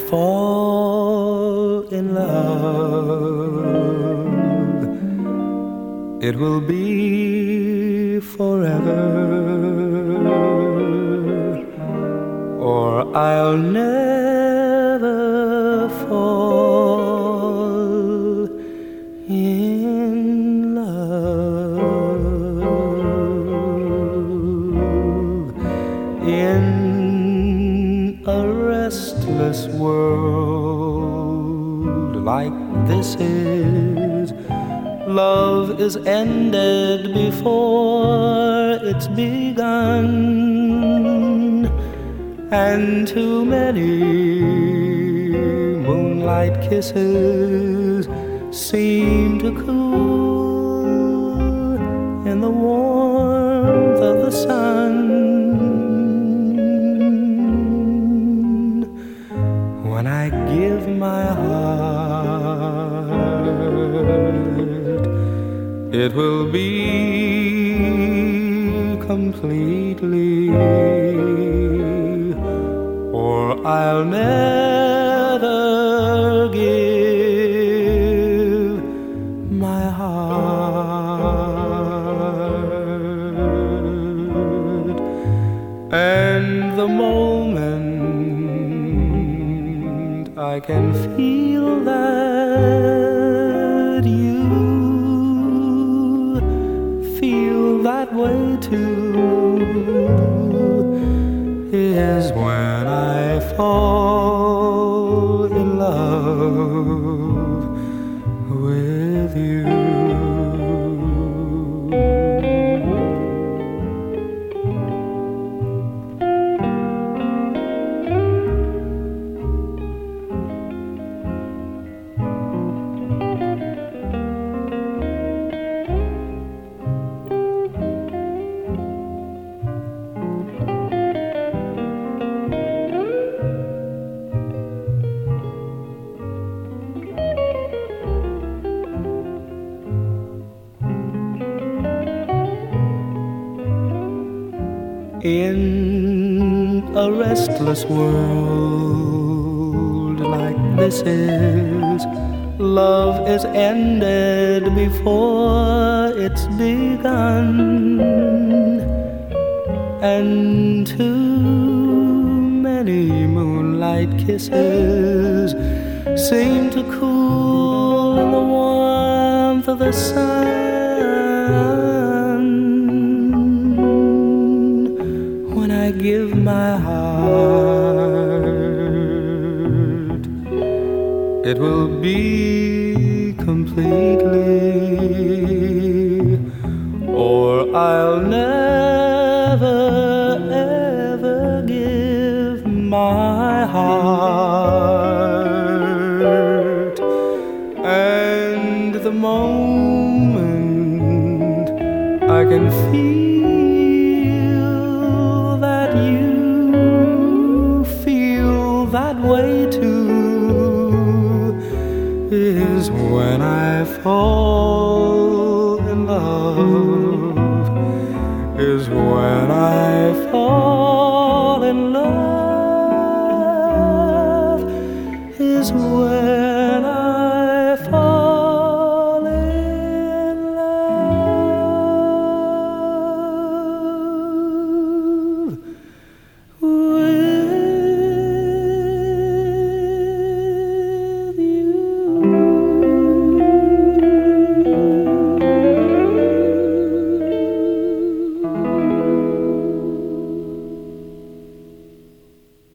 fall in love, it will be forever, or I'll never fall in love. In a restless world like this is, love is ended before it's begun, and too many moonlight kisses seem to cool in the warmth of the sun. When I give my heart, it will be completely, or I'll never give my heart. And the moment I can feel that you feel that way too is when I fall in love with you. In a restless world like this is, love is ended before it's begun, and too many moonlight kisses seem to cool in the warmth of the sun. When I give my heart, it will be completely, or I'll never ever give my heart. And the moment I can feel that way too is when I fall in love, is when I fall in love, is when